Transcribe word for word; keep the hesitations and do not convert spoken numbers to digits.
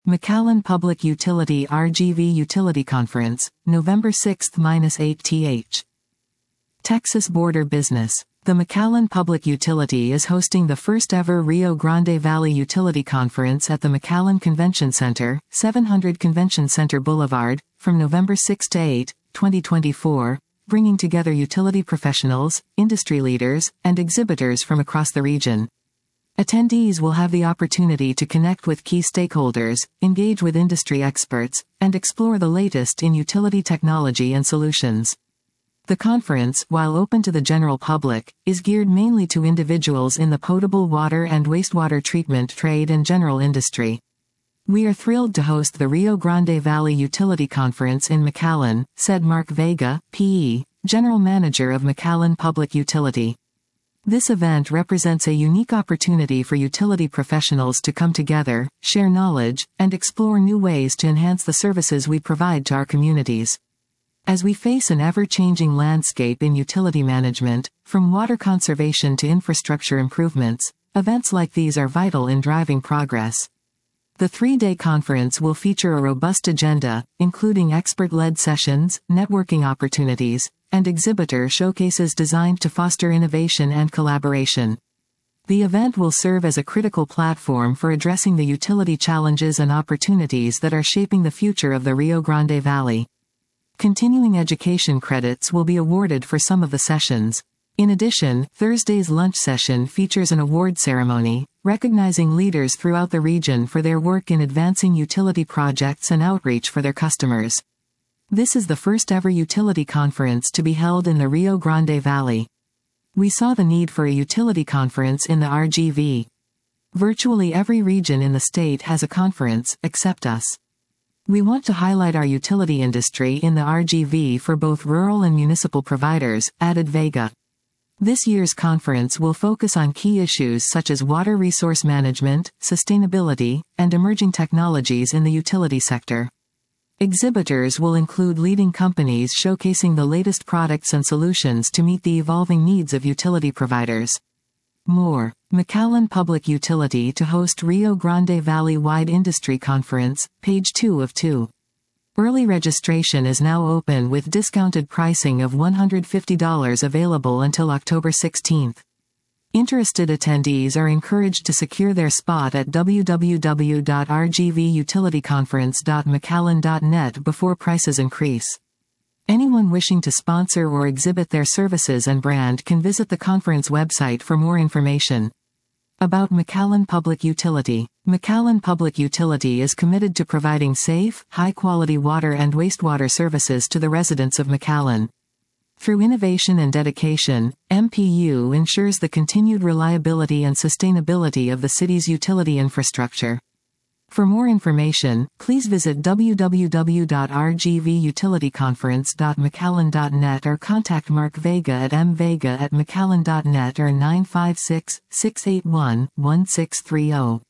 McAllen Public Utility R G V Utility Conference, November sixth to eighth th. Texas Border Business. The McAllen Public Utility is hosting the first-ever Rio Grande Valley Utility Conference at the McAllen Convention Center, seven hundred Convention Center Boulevard, from November sixth to eighth, twenty twenty-four, bringing together utility professionals, industry leaders, and exhibitors from across the region. Attendees will have the opportunity to connect with key stakeholders, engage with industry experts, and explore the latest in utility technology and solutions. The conference, while open to the general public, is geared mainly to individuals in the potable water and wastewater treatment trade and general industry. We are thrilled to host the Rio Grande Valley Utility Conference in McAllen, said Mark Vega, P E, General Manager of McAllen Public Utility. This event represents a unique opportunity for utility professionals to come together, share knowledge, and explore new ways to enhance the services we provide to our communities. As we face an ever-changing landscape in utility management, from water conservation to infrastructure improvements, events like these are vital in driving progress. The three-day conference will feature a robust agenda, including expert-led sessions, networking opportunities, and exhibitor showcases designed to foster innovation and collaboration. The event will serve as a critical platform for addressing the utility challenges and opportunities that are shaping the future of the Rio Grande Valley. Continuing education credits will be awarded for some of the sessions. In addition, Thursday's lunch session features an award ceremony, recognizing leaders throughout the region for their work in advancing utility projects and outreach for their customers. This is the first ever utility conference to be held in the Rio Grande Valley. We saw the need for a utility conference in the R G V. Virtually every region in the state has a conference, except us. We want to highlight our utility industry in the R G V for both rural and municipal providers, added Vega. This year's conference will focus on key issues such as water resource management, sustainability, and emerging technologies in the utility sector. Exhibitors will include leading companies showcasing the latest products and solutions to meet the evolving needs of utility providers. More. McAllen Public Utility to host Rio Grande Valley-wide Industry Conference, page two of two. Early registration is now open with discounted pricing of one hundred fifty dollars available until October sixteenth. Interested attendees are encouraged to secure their spot at w w w dot r g v utility conference dot mcallen dot net before prices increase. Anyone wishing to sponsor or exhibit their services and brand can visit the conference website for more information. About McAllen Public Utility. McAllen Public Utility is committed to providing safe, high-quality water and wastewater services to the residents of McAllen. Through innovation and dedication, M P U ensures the continued reliability and sustainability of the city's utility infrastructure. For more information, please visit w w w dot r g v utility conference dot mcallen dot net or contact Mark Vega at m vega at mcallen dot net or nine five six, six eight one, one six three zero.